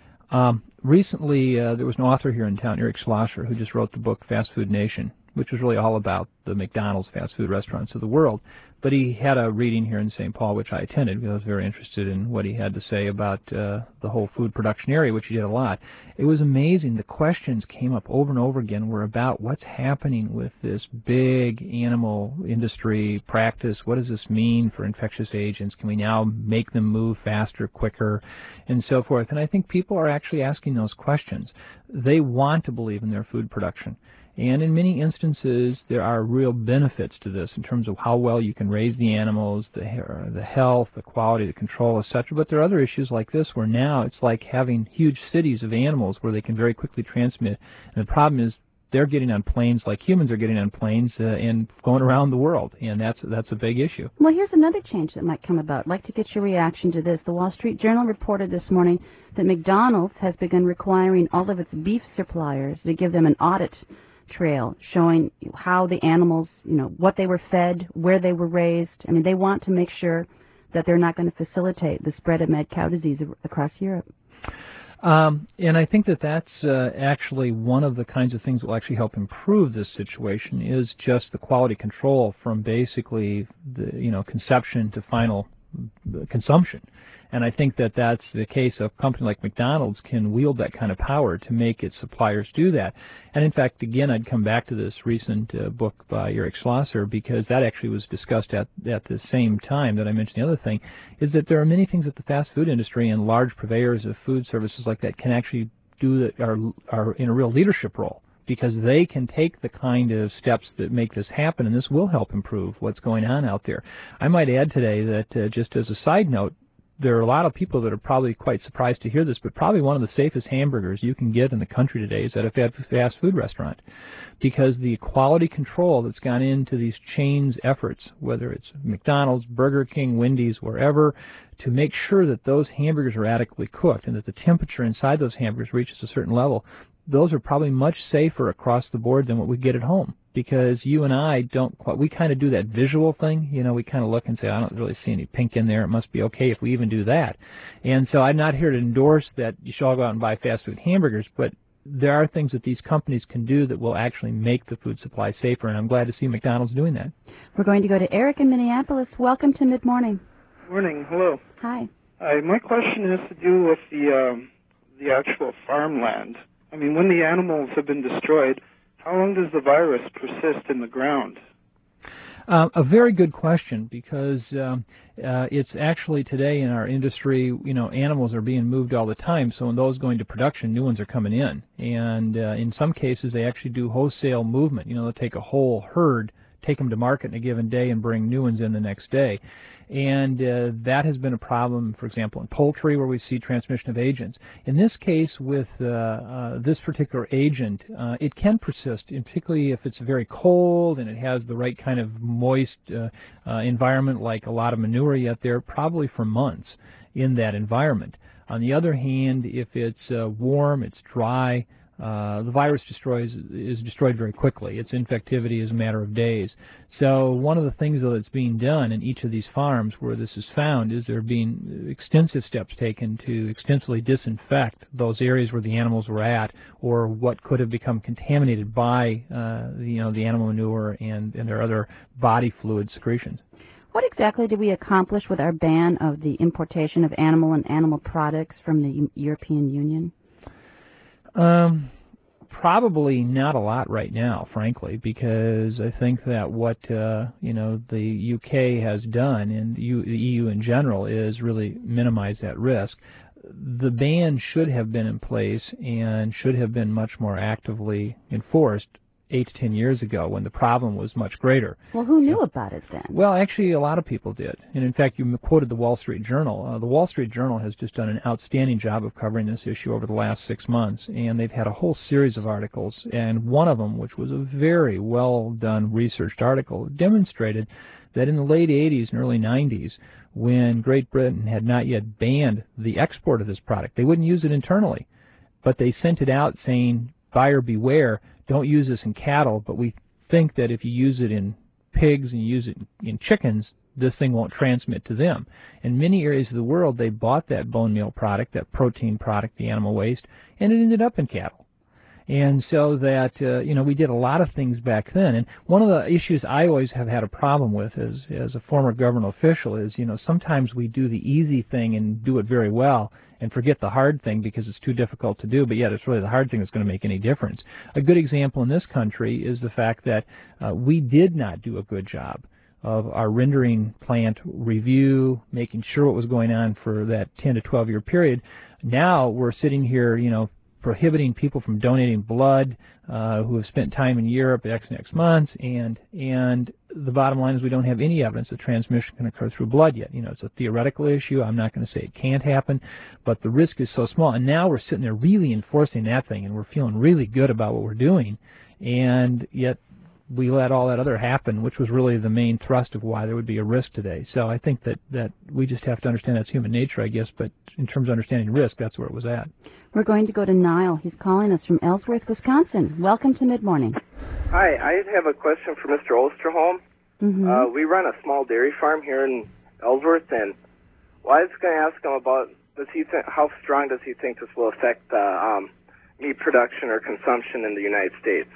Recently, there was an author here in town, Eric Schlosser, who just wrote the book Fast Food Nation, which was really all about the McDonald's fast food restaurants of the world. But he had a reading here in St. Paul, which I attended because I was very interested in what he had to say about the whole food production area, which he did a lot. It was amazing. The questions came up over and over again were about what's happening with this big animal industry practice. What does this mean for infectious agents? Can we now make them move faster, quicker, and so forth? And I think people are actually asking those questions. They want to believe in their food production. And in many instances, there are real benefits to this in terms of how well you can raise the animals, the health, the quality, the control, etc. But there are other issues like this where now it's like having huge cities of animals where they can very quickly transmit. And the problem is they're getting on planes like humans are getting on planes and going around the world. And that's a big issue. Well, here's another change that might come about. I'd like to get your reaction to this. The Wall Street Journal reported this morning that McDonald's has begun requiring all of its beef suppliers to give them an audit trail showing how the animals, what they were fed, where they were raised. I mean, they want to make sure that they're not going to facilitate the spread of mad cow disease across Europe. And I think that that's actually one of the kinds of things that will actually help improve this situation is just the quality control from basically the conception to final consumption. And I think that that's the case. A company like McDonald's can wield that kind of power to make its suppliers do that. And in fact, again, I'd come back to this recent book by Eric Schlosser because that actually was discussed at the same time that I mentioned the other thing, is that there are many things that the fast food industry and large purveyors of food services like that can actually do that are in a real leadership role, because they can take the kind of steps that make this happen, and this will help improve what's going on out there. I might add today that just as a side note, there are a lot of people that are probably quite surprised to hear this, but probably one of the safest hamburgers you can get in the country today is at a fast food restaurant, because the quality control that's gone into these chains' efforts, whether it's McDonald's, Burger King, Wendy's, wherever, to make sure that those hamburgers are adequately cooked and that the temperature inside those hamburgers reaches a certain level, those are probably much safer across the board than what we get at home. Because you and I we kind of do that visual thing, we kind of look and say, I don't really see any pink in there, it must be okay if we even do that. And so I'm not here to endorse that you should all go out and buy fast food hamburgers, but there are things that these companies can do that will actually make the food supply safer, and I'm glad to see McDonald's doing that. We're going to go to Eric in Minneapolis. Welcome to Mid-Morning. Morning, hello. Hi. My question has to do with the actual farmland. I mean, when the animals have been destroyed, how long does the virus persist in the ground? A very good question, because it's actually today in our industry, animals are being moved all the time, so when those go into production, new ones are coming in. And in some cases, they actually do wholesale movement. They'll take a whole herd, take them to market in a given day, and bring new ones in the next day. And that has been a problem, for example, in poultry, where we see transmission of agents. In this case, with this particular agent, it can persist, particularly if it's very cold and it has the right kind of moist environment, like a lot of manure yet there, probably for months in that environment. On the other hand, if it's warm, it's dry, the virus is destroyed very quickly. Its infectivity is a matter of days. So one of the things that's being done in each of these farms where this is found is there are being extensive steps taken to extensively disinfect those areas where the animals were at, or what could have become contaminated by the animal manure and their other body fluid secretions. What exactly did we accomplish with our ban of the importation of animal and animal products from the European Union? Probably not a lot right now, frankly, because I think that what the UK has done, and the EU in general, is really minimize that risk. The ban should have been in place and should have been much more actively enforced 8 to 10 years ago when the problem was much greater. Well, who knew about it then? Well, actually, a lot of people did. And in fact, you quoted the Wall Street Journal. The Wall Street Journal has just done an outstanding job of covering this issue over the last 6 months. And they've had a whole series of articles. And one of them, which was a very well done researched article, demonstrated that in the late 80s and early 90s, when Great Britain had not yet banned the export of this product, they wouldn't use it internally. But they sent it out saying, buyer beware, don't use this in cattle, but we think that if you use it in pigs and you use it in chickens, this thing won't transmit to them. In many areas of the world, they bought that bone meal product, that protein product, the animal waste, and it ended up in cattle. And so that, we did a lot of things back then. And one of the issues I always have had a problem with as a former government official is, sometimes we do the easy thing and do it very well and forget the hard thing because it's too difficult to do, but yet it's really the hard thing that's going to make any difference. A good example in this country is the fact that we did not do a good job of our rendering plant review, making sure what was going on for that 10 to 12 year period. Now we're sitting here, prohibiting people from donating blood who have spent time in Europe next months, and the bottom line is we don't have any evidence that transmission can occur through blood yet. It's a theoretical issue. I'm not going to say it can't happen, but the risk is so small. And now we're sitting there really enforcing that thing, and we're feeling really good about what we're doing, and yet we let all that other happen, which was really the main thrust of why there would be a risk today. So I think that we just have to understand that's human nature, I guess, but in terms of understanding risk, that's where it was at. We're going to go to Niall. He's calling us from Ellsworth, Wisconsin. Welcome to Mid-Morning. Hi, I have a question for Mr. Osterholm. Mm-hmm. We run a small dairy farm here in Ellsworth, and I was going to ask him about, how strong does he think this will affect meat production or consumption in the United States?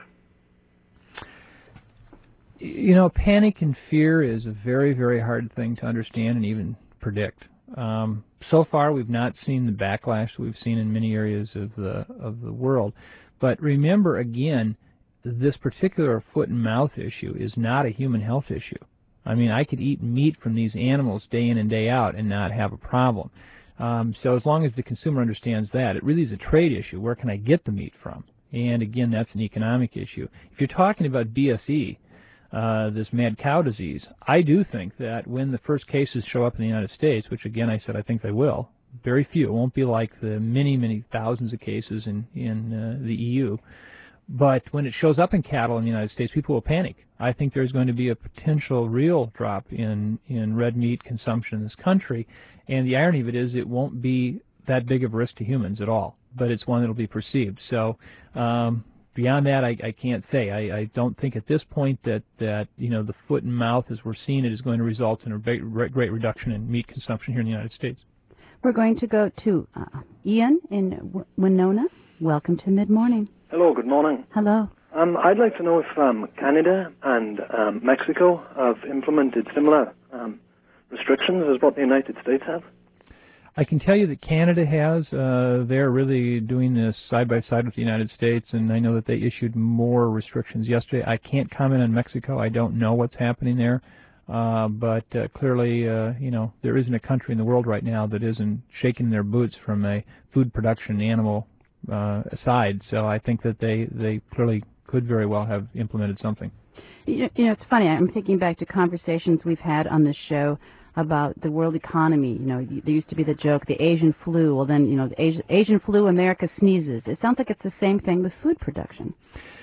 Panic and fear is a very, very hard thing to understand and even predict. So far, we've not seen the backlash we've seen in many areas of the world. But remember, again, this particular foot and mouth issue is not a human health issue. I mean, I could eat meat from these animals day in and day out and not have a problem. So as long as the consumer understands that, it really is a trade issue. Where can I get the meat from? And again, that's an economic issue. If you're talking about BSE, this mad cow disease, I do think that when the first cases show up in the United States, which again I said I think they will, very few, it won't be like the many, many thousands of cases in the EU, but when it shows up in cattle in the United States, people will panic. I think there's going to be a potential real drop in red meat consumption in this country, and the irony of it is it won't be that big of a risk to humans at all, but it's one that will be perceived. So beyond that, I can't say. I don't think at this point that the foot and mouth as we're seeing it is going to result in a great reduction in meat consumption here in the United States. We're going to go to Ian in Winona. Welcome to Mid-Morning. Hello, good morning. Hello. I'd like to know if Canada and Mexico have implemented similar restrictions as what the United States have. I can tell you that Canada has. They're really doing this side by side with the United States, and I know that they issued more restrictions yesterday. I can't comment on Mexico. I don't know what's happening there. But clearly, there isn't a country in the world right now that isn't shaking their boots from a food production animal side. So I think that they clearly could very well have implemented something. It's funny. I'm thinking back to conversations we've had on this show about the world economy. There used to be the joke, the Asian flu. Well, then, the Asian flu, America sneezes. It sounds like it's the same thing with food production.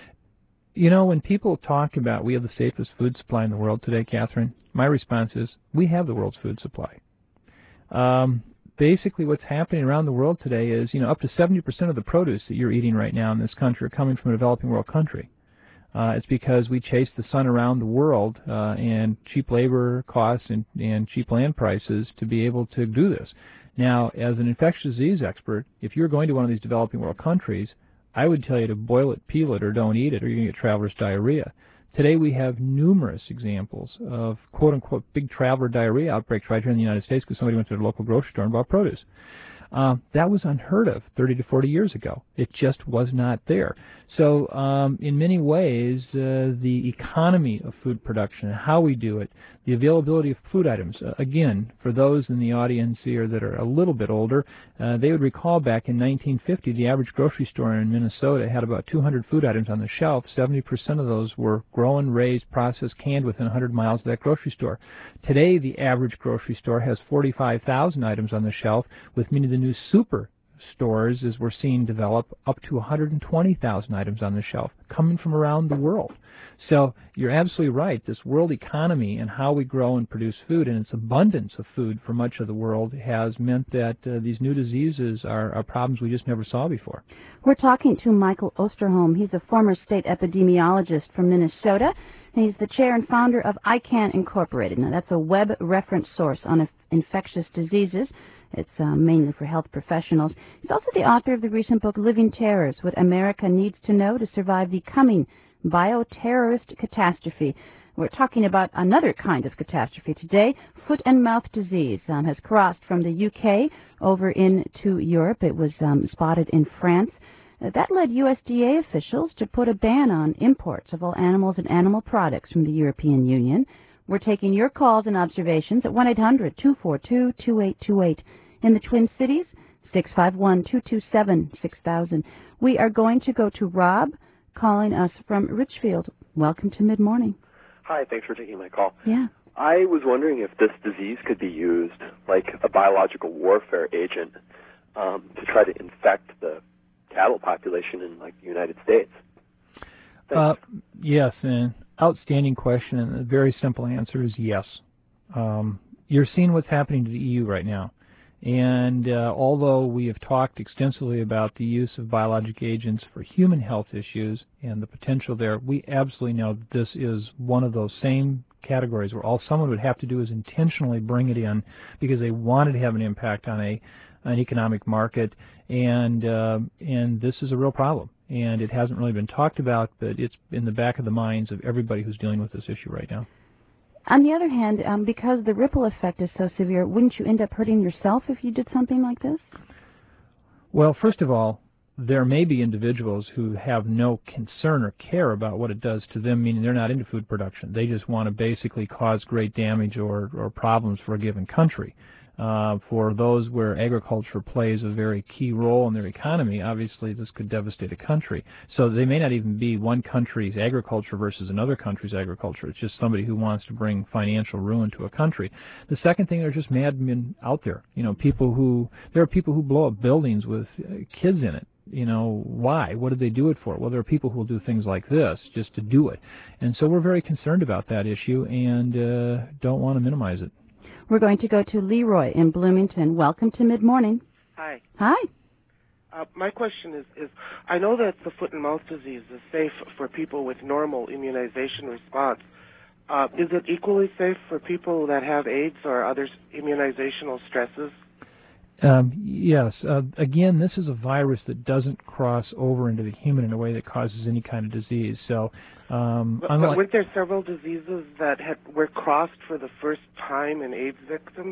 When people talk about we have the safest food supply in the world today, Catherine, my response is we have the world's food supply. Basically, what's happening around the world today is, up to 70% of the produce that you're eating right now in this country are coming from a developing world country. It's because we chase the sun around the world and cheap labor costs and cheap land prices to be able to do this. Now, as an infectious disease expert, if you're going to one of these developing world countries, I would tell you to boil it, peel it, or don't eat it, or you're going to get traveler's diarrhea. Today we have numerous examples of quote-unquote big traveler diarrhea outbreaks right here in the United States because somebody went to their local grocery store and bought produce. That was unheard of 30 to 40 years ago. It just was not there. So in many ways, the economy of food production and how we do it, The availability of food items. Again, for those in the audience here that are a little bit older, they would recall back in 1950, the average grocery store in Minnesota had about 200 food items on the shelf. 70% of those were grown, raised, processed, canned within 100 miles of that grocery store. Today, the average grocery store has 45,000 items on the shelf, with many of the new super stores, as we're seeing develop, up to 120,000 items on the shelf, coming from around the world. So you're absolutely right. This world economy and how we grow and produce food and its abundance of food for much of the world has meant that these new diseases are problems we just never saw before. We're talking to Michael Osterholm. He's a former state epidemiologist from Minnesota, and he's the chair and founder of ICANN Incorporated. Now, that's a web reference source on infectious diseases. It's mainly for health professionals. He's also the author of the recent book, Living Terrors, What America Needs to Know to Survive the Coming Bioterrorist Catastrophe. We're talking about another kind of catastrophe today. Foot and mouth disease has crossed from the UK over into Europe. It was spotted in France. That led USDA officials to put a ban on imports of all animals and animal products from the European Union. We're taking your calls and observations at 1-800-242-2828. In the Twin Cities, 651-227-6000. We are going to go to Rob, calling us from Richfield. Welcome to Mid-Morning. Hi, thanks for taking my call. Yeah. I was wondering if this disease could be used like a biological warfare agent to try to infect the cattle population in, like, the United States. Yes, and outstanding question, and a very simple answer is yes. You're seeing what's happening to the EU right now. And although we have talked extensively about the use of biologic agents for human health issues and the potential there, we absolutely know that this is one of those same categories where all someone would have to do is intentionally bring it in because they wanted to have an impact on an economic market, and this is a real problem. And it hasn't really been talked about, but it's in the back of the minds of everybody who's dealing with this issue right now. On the other hand, because the ripple effect is so severe, wouldn't you end up hurting yourself if you did something like this? Well, first of all, there may be individuals who have no concern or care about what it does to them, meaning they're not into food production. They just want to basically cause great damage or problems for a given country. For those where agriculture plays a very key role in their economy, obviously this could devastate a country. So they may not even be one country's agriculture versus another country's agriculture. It's just somebody who wants to bring financial ruin to a country. The second thing, there's just madmen out there. You know, there are people who blow up buildings with kids in it. You know, why? What did they do it for? Well, there are people who will do things like this just to do it. And so we're very concerned about that issue and don't want to minimize it. We're going to go to Leroy in Bloomington. Welcome to Mid-Morning. Hi. Hi. My question is, I know that the foot and mouth disease is safe for people with normal immunization response. Is it equally safe for people that have AIDS or other immunizational stresses? Yes. Again, this is a virus that doesn't cross over into the human in a way that causes any kind of disease. So, but weren't there several diseases that were crossed for the first time in AIDS victims?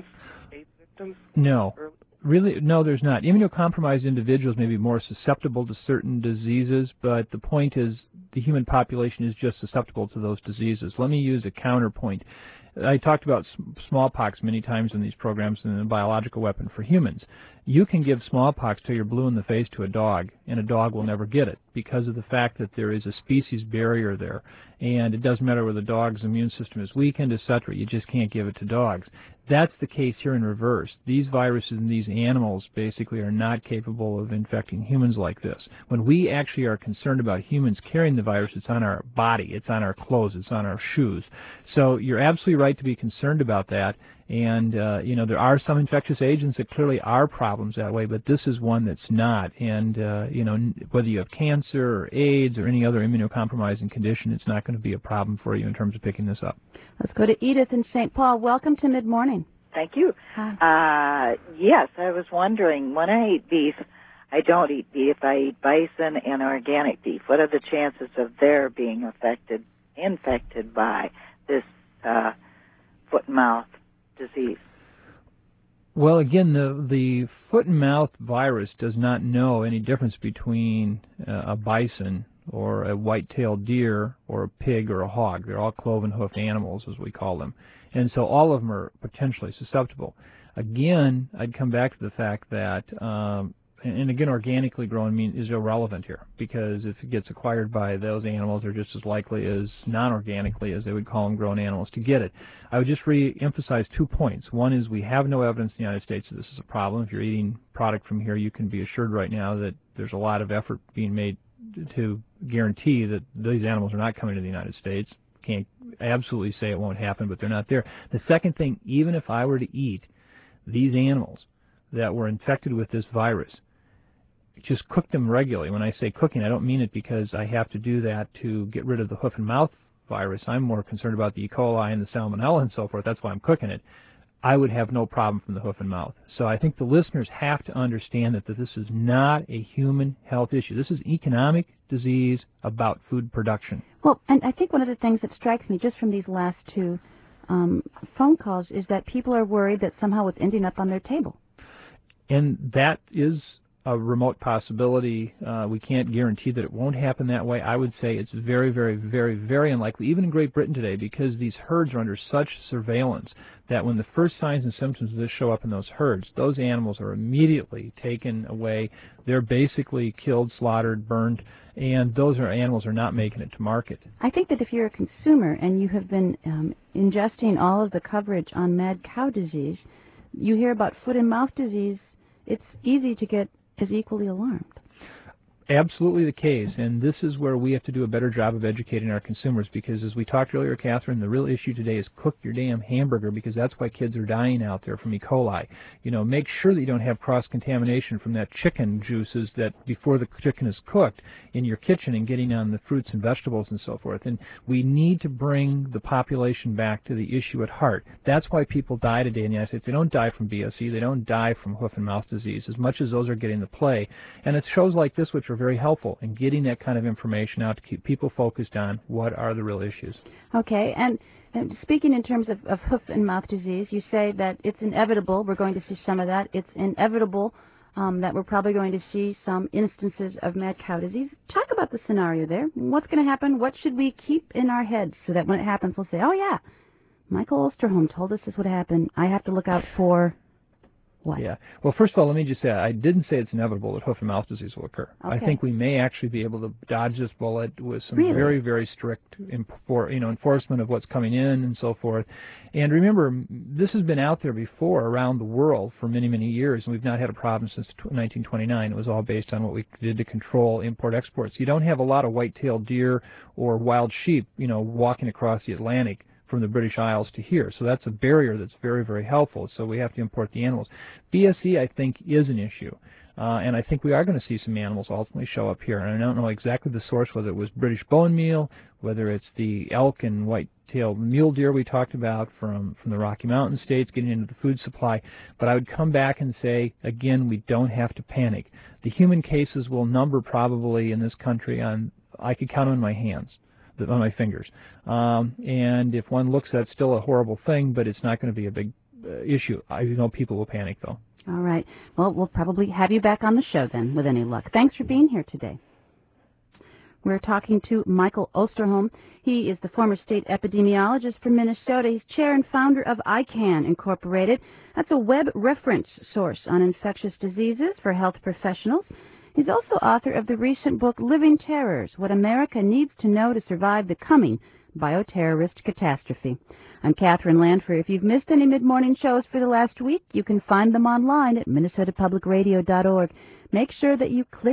No. Really, no, there's not. Immunocompromised individuals may be more susceptible to certain diseases, but the point is the human population is just susceptible to those diseases. Let me use a counterpoint. I talked about smallpox many times in these programs and a biological weapon for humans. You can give smallpox till you're blue in the face to a dog, and a dog will never get it because of the fact that there is a species barrier there. And it doesn't matter whether the dog's immune system is weakened, etc. You just can't give it to dogs. That's the case here in reverse. These viruses and these animals basically are not capable of infecting humans like this. When we actually are concerned about humans carrying the virus, it's on our body, it's on our clothes, it's on our shoes. So you're absolutely right to be concerned about that. And, you know, there are some infectious agents that clearly are problems that way, but this is one that's not. And, you know, whether you have cancer or AIDS or any other immunocompromising condition, it's not going to be a problem for you in terms of picking this up. Let's go to Edith in St. Paul. Welcome to Mid-Morning. Thank you. Yes, I was wondering, when I eat beef, I don't eat beef. I eat bison and organic beef. What are the chances of their being infected by this foot and mouth disease? Well, again, the foot and mouth virus does not know any difference between a bison or a white-tailed deer or a pig or a hog. They're all cloven-hoofed animals, as we call them. And so all of them are potentially susceptible. Again, I'd come back to the fact that, and again, organically grown is irrelevant here, because if it gets acquired by those animals, they're just as likely as non-organically, as they would call them, grown animals, to get it. I would just re-emphasize 2 points. One is we have no evidence in the United States that this is a problem. If you're eating product from here, you can be assured right now that there's a lot of effort being made to guarantee that these animals are not coming to the United States. Can't absolutely say it won't happen, but they're not there. The second thing, even if I were to eat these animals that were infected with this virus, just cook them regularly. When I say cooking, I don't mean it because I have to do that to get rid of the hoof and mouth virus. I'm more concerned about the E. coli and the salmonella and so forth. That's why I'm cooking it. I would have no problem from the hoof and mouth. So I think the listeners have to understand that this is not a human health issue. This is economic disease about food production. Well, and I think one of the things that strikes me just from these last two phone calls is that people are worried that somehow it's ending up on their table. And that is a remote possibility. We can't guarantee that it won't happen that way. I would say it's very, very, very, very unlikely, even in Great Britain today, because these herds are under such surveillance that when the first signs and symptoms of this show up in those herds, those animals are immediately taken away. They're basically killed, slaughtered, burned, and those animals are not making it to market. I think that if you're a consumer and you have been ingesting all of the coverage on mad cow disease, you hear about foot and mouth disease, it's easy to get as equally alarmed. Absolutely the case, and this is where we have to do a better job of educating our consumers, because as we talked earlier, Catherine, the real issue today is cook your damn hamburger, because that's why kids are dying out there from E. coli. You know, make sure that you don't have cross-contamination from that chicken juices that before the chicken is cooked in your kitchen and getting on the fruits and vegetables and so forth. And we need to bring the population back to the issue at heart. That's why people die today in the United States. They don't die from BSE. They don't die from hoof and mouth disease, as much as those are getting the play. And it's shows like this which are very helpful in getting that kind of information out to keep people focused on what are the real issues. Okay, and speaking in terms of hoof and mouth disease, you say that it's inevitable, we're going to see some of that, it's inevitable that we're probably going to see some instances of mad cow disease. Talk about the scenario there. What's going to happen? What should we keep in our heads so that when it happens we'll say, oh yeah, Michael Osterholm told us this would happen. I have to look out for what? Yeah. Well, first of all, let me just say, I didn't say it's inevitable that hoof and mouth disease will occur. Okay. I think we may actually be able to dodge this bullet with some Really? very, very strict enforcement of what's coming in and so forth. And remember, this has been out there before around the world for many, many years, and we've not had a problem since 1929. It was all based on what we did to control import-exports. You don't have a lot of white-tailed deer or wild sheep, walking across the Atlantic from the British Isles to here. So that's a barrier that's very, very helpful. So we have to import the animals. BSE, I think, is an issue. And I think we are going to see some animals ultimately show up here. And I don't know exactly the source, whether it was British bone meal, whether it's the elk and white-tailed mule deer we talked about from the Rocky Mountain states getting into the food supply. But I would come back and say, again, we don't have to panic. The human cases will number probably in this country I could count on my hands. On my fingers. And if one looks, that's still a horrible thing, but it's not going to be a big issue. I know people will panic, though. All right. Well, we'll probably have you back on the show then, with any luck. Thanks for being here today. We're talking to Michael Osterholm. He is the former state epidemiologist from Minnesota. He's chair and founder of ICANN Incorporated. That's a web reference source on infectious diseases for health professionals. He's also author of the recent book, Living Terrors, What America Needs to Know to Survive the Coming Bioterrorist Catastrophe. I'm Catherine Lanford. If you've missed any mid-morning shows for the last week, you can find them online at minnesotapublicradio.org. Make sure that you click